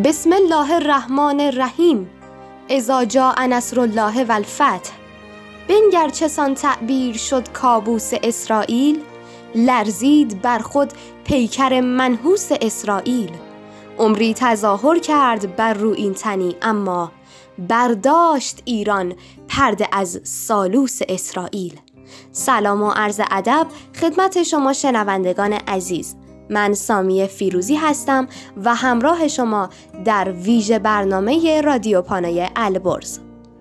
بسم الله الرحمن الرحیم. اذا جاء نصر الله و الفتح. بنگر چسان تعبیر شد کابوس اسرائیل، لرزید بر خود پیکر منحوس اسرائیل. عمری تظاهر کرد بر رویین تنی، اما برداشت ایران پرده از سالوس اسرائیل. سلام و عرض ادب خدمت شما شنوندگان عزیز. من سامی فیروزی هستم و همراه شما در ویژه برنامه رادیو پانای البرز.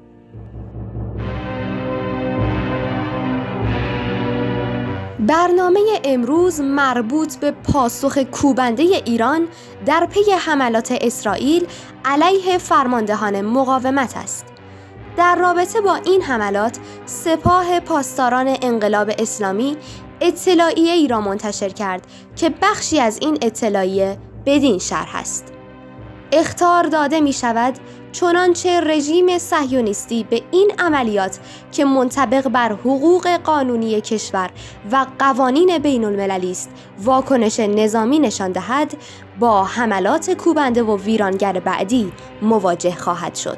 برنامه امروز مربوط به پاسخ کوبنده ایران در پی حملات اسرائیل علیه فرماندهان مقاومت است. در رابطه با این حملات، سپاه پاسداران انقلاب اسلامی اطلاعیه‌ای را منتشر کرد که بخشی از این اطلاعیه بدین شرح است: اخطار داده می شود چنانچه رژیم صهیونیستی به این عملیات که منطبق بر حقوق قانونی کشور و قوانین بین المللی است واکنش نظامی نشان دهد، با حملات کوبنده و ویرانگر بعدی مواجه خواهد شد.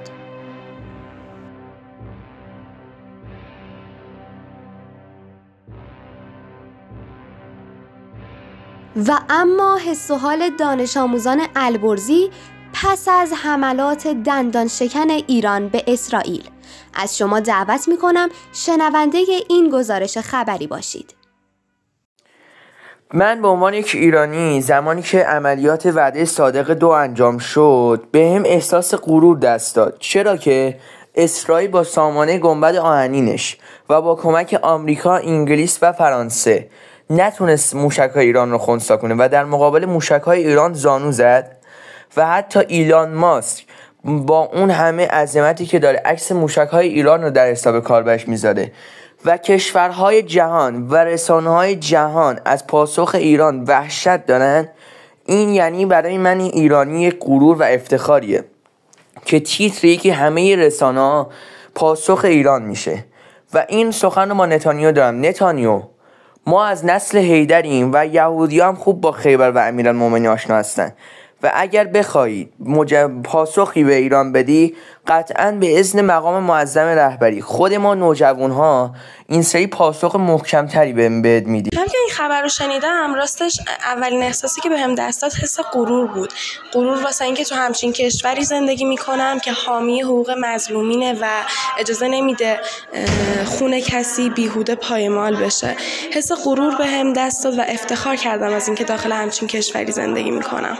و اما حس و حال دانش آموزان البرزی پس از حملات دندان شکن ایران به اسرائیل. از شما دعوت می‌کنم شنونده این گزارش خبری باشید. من به عنوان یک ایرانی زمانی که عملیات وعده صادق 2 انجام شد به هم احساس غرور دست داد، چرا که اسرائیل با سامانه گنبد آهنینش و با کمک آمریکا، انگلیس و فرانسه نتونست موشک‌های ایران رو خنثی کنه و در مقابل موشک‌های ایران زانو زد و حتی ایلان ماسک با اون همه عظمتی که داره عکس موشک‌های ایران رو در حساب کاربرش میذاره و کشورهای جهان و رسانه‌های جهان از پاسخ ایران وحشت دارن. این یعنی برای من ایرانی غرور و افتخاریه که تیتری که همه رسانه‌ها پاسخ ایران میشه. و این سخن رو با نتانیاهو دارم: نتانیاهو، ما از نسل حیدریم و یهودی‌ها هم خوب با خیبر و امیرالمومنین آشنا هستن و اگر بخواهید پاسخی به ایران بدی، قطعاً به اذن مقام معظم رهبری خود ما نوجوان‌ها این سری پاسخ محکم‌تری بهت میدیم. هم که این خبر رو شنیدم، راستش اولین احساسی که بهم دست داد حس غرور بود. غرور واسه اینکه تو همچین کشوری زندگی میکنم که حامی حقوق مظلومینه و اجازه نمیده خون کسی بیهوده پایمال بشه. حس غرور بهم دست داد و افتخار کردم از اینکه داخل همچین کشوری زندگی میکنم.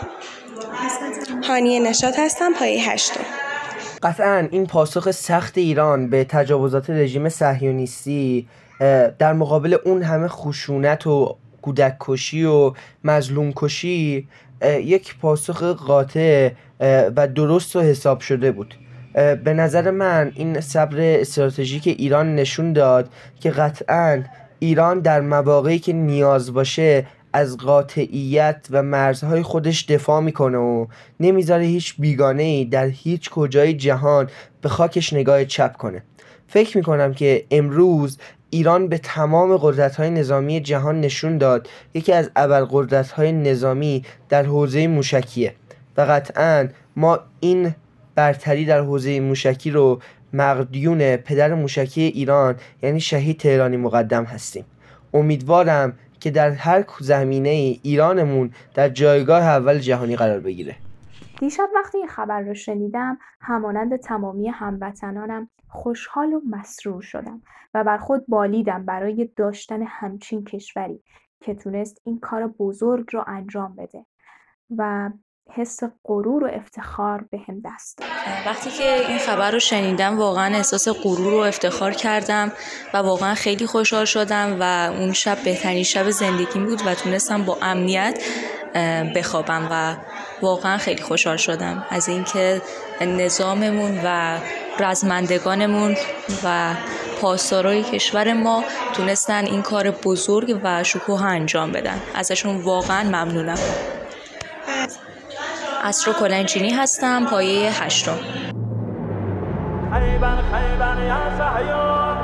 هانیه نشاط هستم، پایه 8. قطعاً این پاسخ سخت ایران به تجاوزات رژیم صهیونیستی در مقابل اون همه خشونت و کودک کشی و مظلوم کشی یک پاسخ قاطع و درست و حساب شده بود. به نظر من این صبر استراتژیک ایران نشون داد که قطعاً ایران در مواقعی که نیاز باشه از قاطعیت و مرزهای خودش دفاع میکنه و نمیذاره هیچ بیگانه‌ای در هیچ کجای جهان به خاکش نگاه چپ کنه. فکر میکنم که امروز ایران به تمام قدرت‌های نظامی جهان نشون داد یکی از ابرقدرت‌های نظامی در حوزه موشکیه و قطعاً ما این برتری در حوزه موشکی رو مقدیون پدر موشکی ایران یعنی شهید تهرانی مقدم هستیم. امیدوارم که در هر زمینه ایرانمون در جایگاه اول جهانی قرار بگیره. دیشب وقتی این خبر رو شنیدم، همانند تمامی هموطنانم خوشحال و مسرور شدم و بر خود بالیدم برای داشتن همچین کشوری که تونست این کار بزرگ رو انجام بده و حس غرور و افتخار به هم دست داد. وقتی که این خبر رو شنیدم واقعا احساس غرور و افتخار کردم و واقعا خیلی خوشحال شدم و اون شب بهترین شب زندگیم بود و تونستم با امنیت بخوابم و واقعا خیلی خوشحال شدم از اینکه نظاممون و رزمندگانمون و پاسدارای کشور ما تونستن این کار بزرگ و شکوه انجام بدن. ازشون واقعا ممنونم. اسرا کلنجینی هستم، پایه 8. خیبر خیبر یا صهیون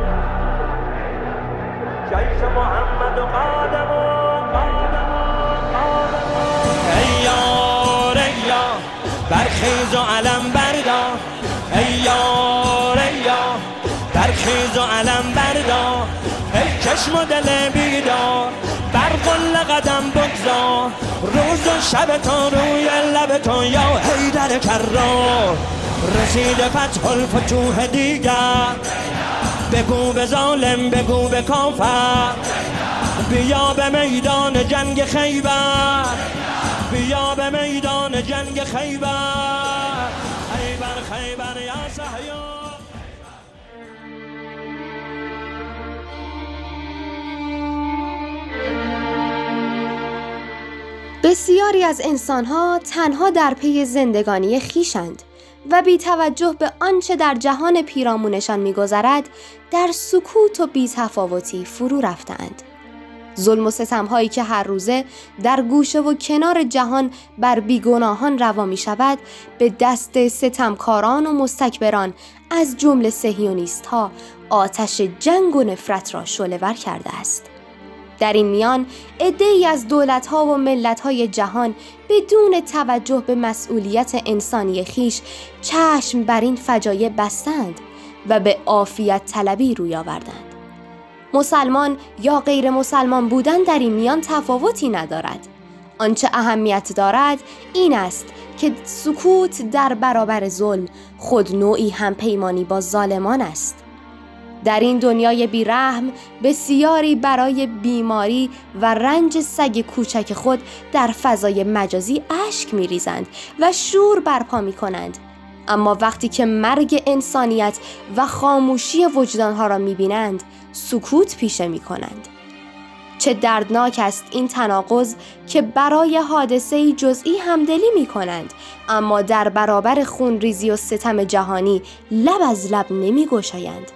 جیش محمد و قادمون ایار ایار خیز و علم بردار ای یار ای یار، برخیز و علم بردار ای چشم و دل بیدار، بر قل قدم بگذار روز و شب تو روی لب تو یا حیدر کرار. رسیده فتح الفتوح دیگر، بگو به ظالم بگو به کافر، بیا به میدان جنگ خیبر، بیا به میدان جنگ خیبر، خیبر خیبر یا صهیون. بسیاری از انسان‌ها تنها در پی زندگانی خویشند و بی توجه به آنچه در جهان پیرامونشان می‌گذرد در سکوت و بی‌تفاوتی فرو رفتند. ظلم و ستم‌هایی که هر روزه در گوشه و کنار جهان بر بیگناهان روا می‌شود به دست ستمکاران و مستکبران از جمله صهیونیست‌ها آتش جنگ و نفرت را شعله‌ور کرده است. در این میان عده‌ای از دولت‌ها و ملت‌های جهان بدون توجه به مسئولیت انسانی خویش چشم بر این فجایع بستند و به عافیت طلبی روی آوردند. مسلمان یا غیر مسلمان بودن در این میان تفاوتی ندارد. آنچه اهمیت دارد این است که سکوت در برابر ظلم خود نوعی همپیمانی با ظالمان است. در این دنیای بیرحم بسیاری برای بیماری و رنج سگ کوچک خود در فضای مجازی اشک می‌ریزند و شور برپا می‌کنند، اما وقتی که مرگ انسانیت و خاموشی وجدانها را می‌بینند سکوت پیشه می‌کنند. چه دردناک است این تناقض که برای حادثه‌ای جزئی همدلی می‌کنند، اما در برابر خونریزی و ستم جهانی لب از لب نمی‌گشایند.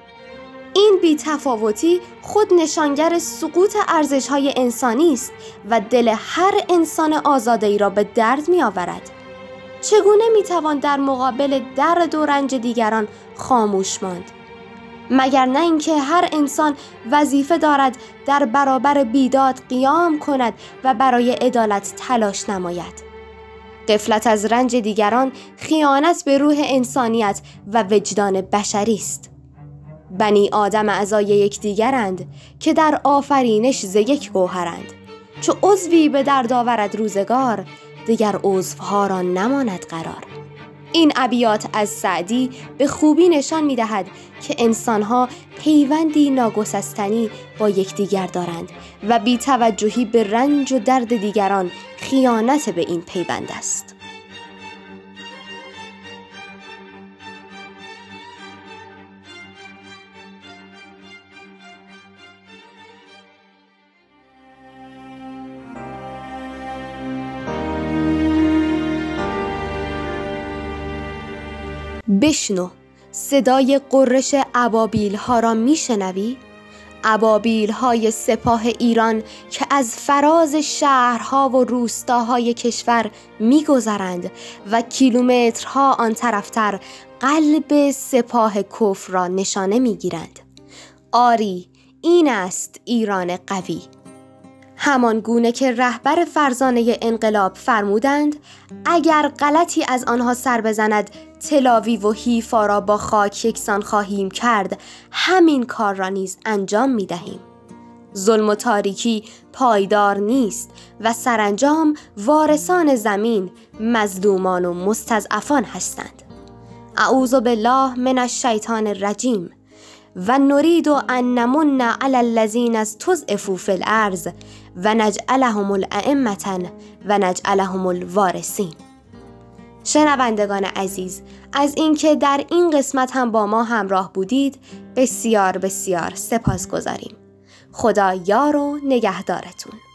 این بی‌تفاوتی خود نشانگر سقوط ارزش‌های انسانی است و دل هر انسان آزاده‌ای را به درد می‌آورد. چگونه می‌توان در مقابل درد و رنج دیگران خاموش ماند؟ مگر نه اینکه هر انسان وظیفه دارد در برابر بیداد قیام کند و برای عدالت تلاش نماید. غفلت از رنج دیگران خیانت به روح انسانیت و وجدان بشری است. بنی آدم اعضای یکدیگرند که در آفرینش ز یک گوهرند. چو عضوی به درد آورد روزگار، دیگر عضوها را نماند قرار. این ابیات از سعدی به خوبی نشان می‌دهد که انسان‌ها پیوندی ناگسستنی با یکدیگر دارند و بی‌توجهی به رنج و درد دیگران خیانت به این پیوند است. بشنو، صدای قررش ابابیل ها را میشنوی؟ ابابیل های سپاه ایران که از فراز شهرها و روستاهای کشور میگذرند و کیلومترها آن طرفتر قلب سپاه کفر را نشانه میگیرند. آری، این است ایران قوی. همان گونه که رهبر فرزانه انقلاب فرمودند اگر غلطی از آنها سر بزند تلاویو و حیفا را با خاک یکسان خواهیم کرد، همین کار را نیز انجام می دهیم. ظلم و تاریکی پایدار نیست و سرانجام وارثان زمین مظلومان و مستضعفان هستند. اعوذ بالله من الشیطان الرجیم و نرید ان نمن علی الذین استضعفوا فی الارض و نجعلهم الائمة و نجعلهم الوارثین. شنوندگان عزیز، از اینکه در این قسمت هم با ما همراه بودید بسیار بسیار سپاسگزاریم. خدا یار و نگهدارتون.